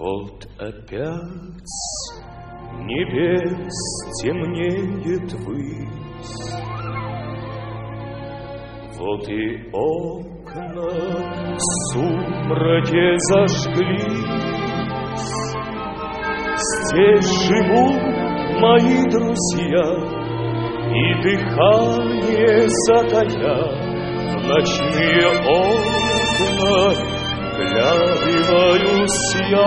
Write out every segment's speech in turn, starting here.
Вот опять небес темнеет ввысь, вот и окна в сумраке зажглись. Здесь живут мои друзья, и дыхание затая в ночные окна вглядываюсь я.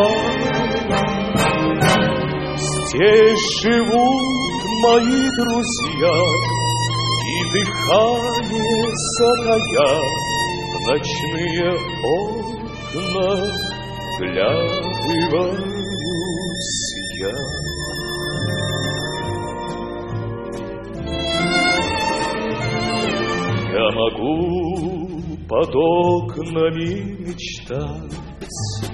Здесь живут мои друзья, и дыхание затая в ночные окна вглядываюсь я. Я могу под окнами мечтать,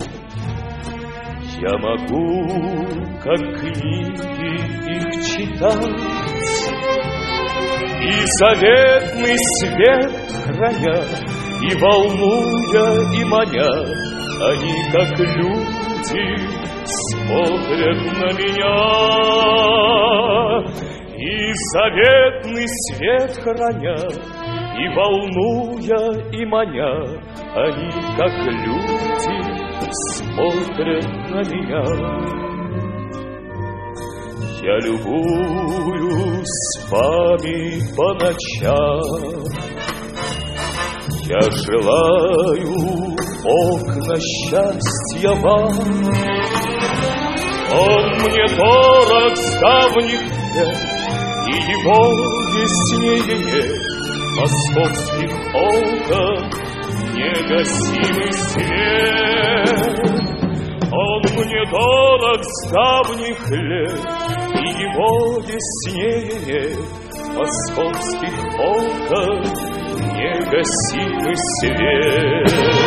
я могу, как книги, их читать, и заветный свет храня, и волнуя, и маня, они, как люди, смотрят на меня. И заветный свет храня, и волнуя, и маня, они, как люди, смотрят на меня. Я любуюсь вами по ночам, я желаю окна счастья вам. Он мне дорог с давних лет, и его яснее московских окон негасимый свет. Он мне дорог с давних лет, и его яснее московских окон негасимый свет.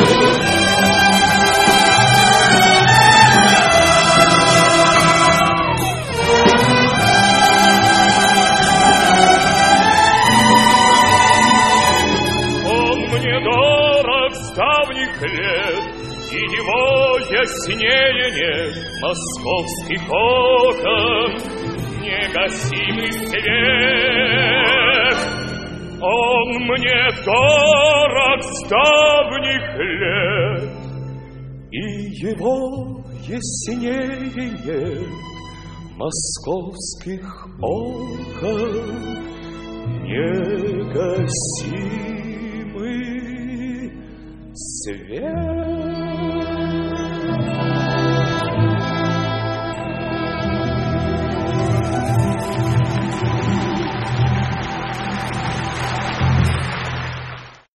Давних лет, и его яснее нет московских окон негасимый свет. Он мне дорог с давних лет, и его яснее нет московских окон негасимый свет.